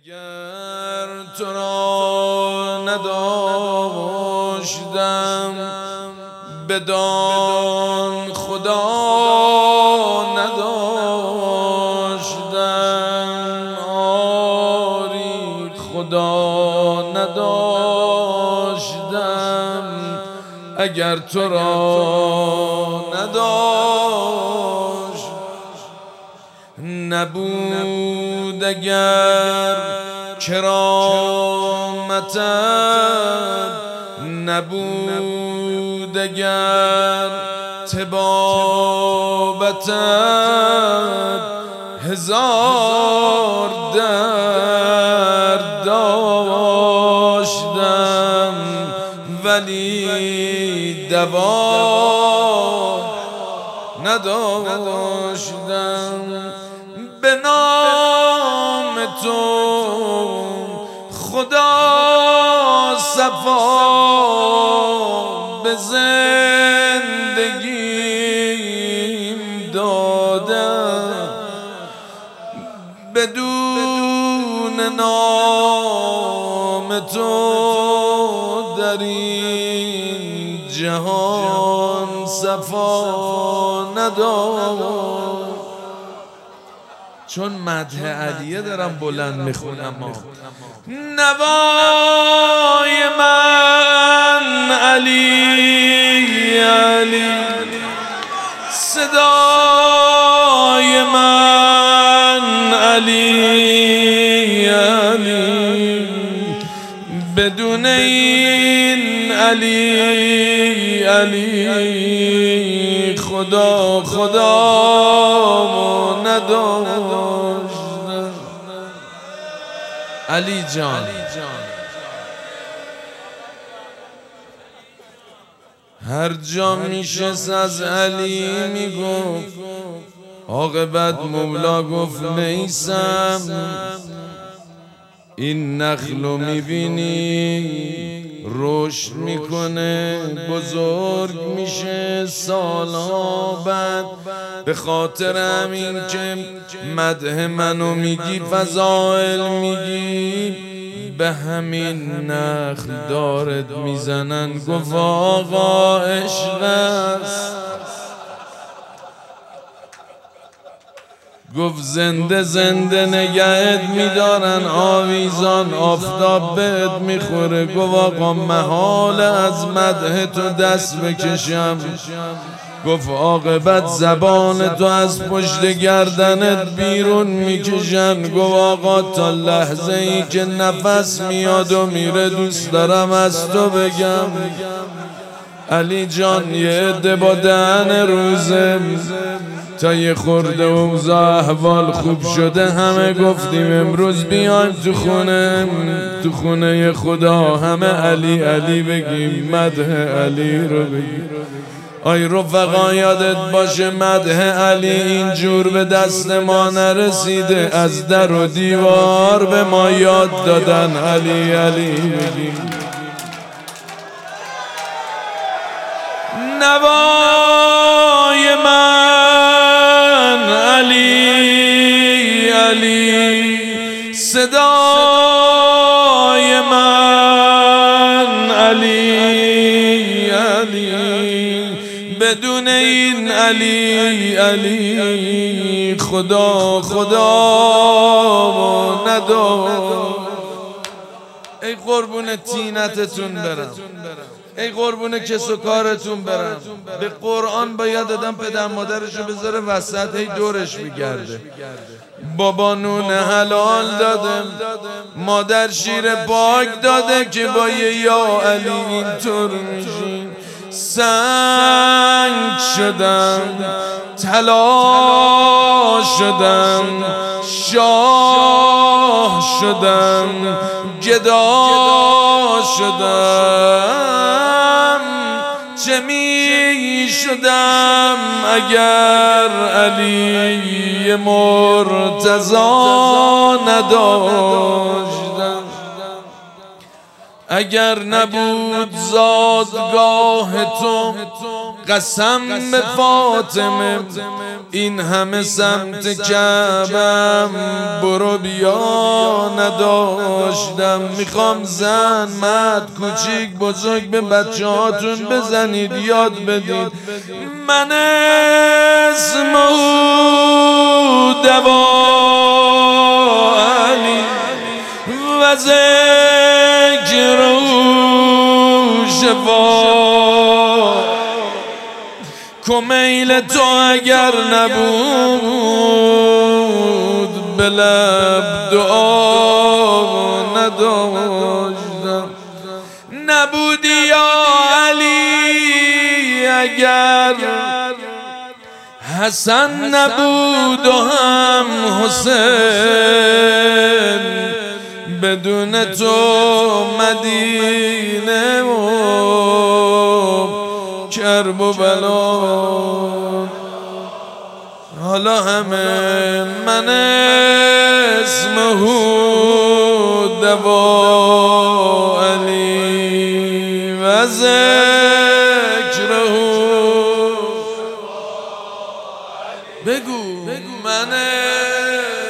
اگر تو را نداشتم بدان خدا نداشتم، آری خدا نداشتم. اگر تو را نداشت نبود، اگر کرامتت نبود، اگر طبابتت هزار درد داشتم ولی دوا نداشتم. به نام تو خدا صفا به زندگیم دادم، بدون نام تو در این جهان صفا ندارم. چون مدح علیه دارم بلند میخونم. نوای من علی علی، صدای من علی علی، بدون این علی علی خدا نداشتم. علی جان هر جا میشست از علی میگفت، عاقبت مولا گفت میثم این نخلو میبینی رشد میکنه بزرگ میشه سالها بعد، به خاطر همین که مدح منو میگی فضائل میگی به همین نخل دارت میزنن. گفت آقا عشق است، گفت زنده زنده نگهت میدارن آویزان، آفتاب بهت میخوره. گفت آقا محال از مدح تو دست بکشم. گفت عاقبت زبان تو از پشت گردنت بیرون میکشن. گفت آقا تا لحظه ای که نفس میاد و میره دوست دارم از تو بگم علی جان یه عده با دهن روزه تا یه خورده اوضاع احوال خوب شده همه گفتیم امروز بیایم تو خونه خدا همه علی علی بگیم، مدح علی رو بگیم. آی رفقا یادت باشه مدح علی اینجور به دست ما نرسیده، از در و دیوار به ما یاد دادن علی علی بگیم. نوای من علی علی، صدای من علی علی، بدون این علی علی خدا نداشت. ای قربون تینتتون برم، ای قربون کس و کارتون برم. به قرآن باید آدم پدر مادرشو بذاره وسط هی دورش میگرده. بابا نون حلال داده، مادر شیر پاک داده که با یه یا علی اینطور میشین. سنگ شدم طلا شدم شاه شدم گدا شدم، چه می شدم اگر علی مرتضی نداشتم. اگر نبود زادگاه تو قسم به فاطمه این همه سمت کعبم برو بیا نداشتم. میخوام زن مرد کوچیک بزرگ به بچه هاتون بزنید یاد بدید من اسمه دوا علی و ذکر شفا. کمیل تو اگر نبود به لب دعا نداشتم. نبودی یا علی اگر حسن نبود و هم حسین بدون تو مدینه و کرب و بلا. حالا همه من اسمه دوا علی و ذکره. بگو من